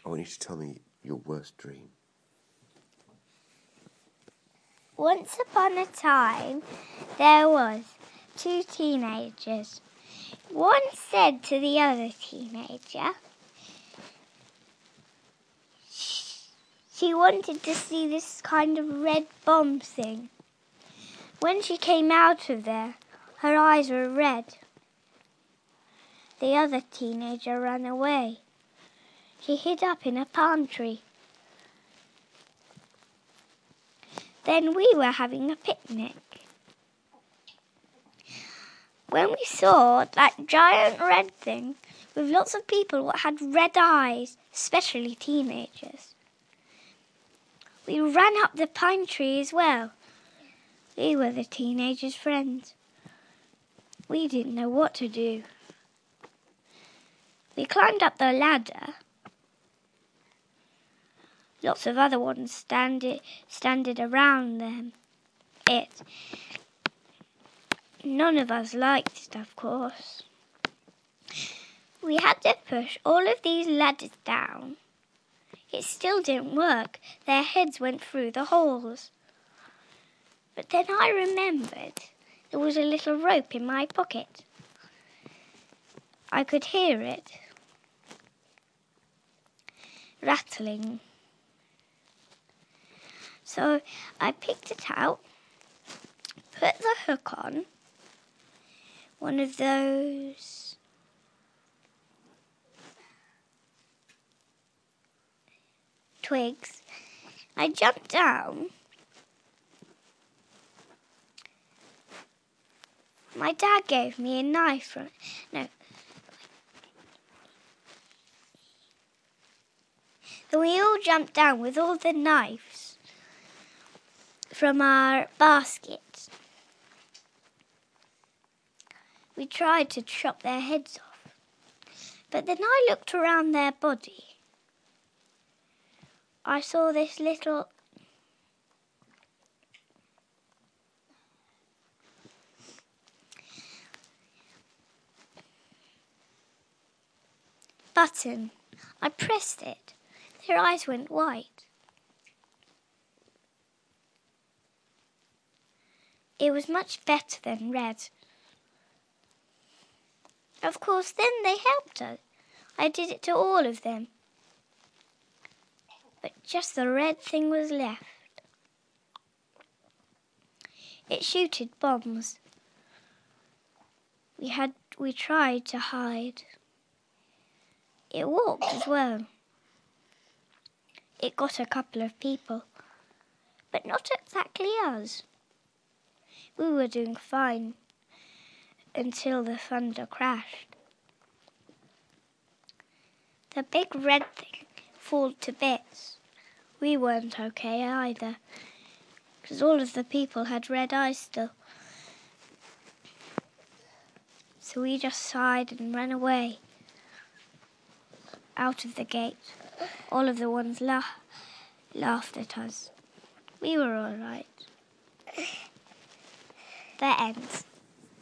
I want you to tell me your worst dream. Once upon a time, there was 2 teenagers. One said to the other teenager, she wanted to see this kind of red bomb thing. When she came out of there, her eyes were red. The other teenager ran away. She hid up in a palm tree. Then we were having a picnic. When we saw that giant red thing with lots of people that had red eyes, especially teenagers, we ran up the pine tree as well. We were the teenagers' friends. We didn't know what to do. We climbed up the ladder. Lots of other ones standed around them. None of us liked it, of course. We had to push all of these ladders down. It still didn't work. Their heads went through the holes. But then I remembered there was a little rope in my pocket. I could hear it rattling. So I picked it out, put the hook on one of those twigs. I jumped down. My dad gave me a knife Then we all jumped down with all the knives from our baskets. We tried to chop their heads off, but then I looked around their body. I saw this little button. I pressed it. Their eyes went white. It was much better than red. Of course, then they helped us. I did it to all of them. But just the red thing was left. It shooted bombs. We tried to hide. It walked as well. It got a couple of people, but not exactly us. We were doing fine until the thunder crashed. The big red thing fell to bits. We weren't okay either, because all of the people had red eyes still. So we just sighed and ran away out of the gate. All of the ones laughed at us. We were all right. The end.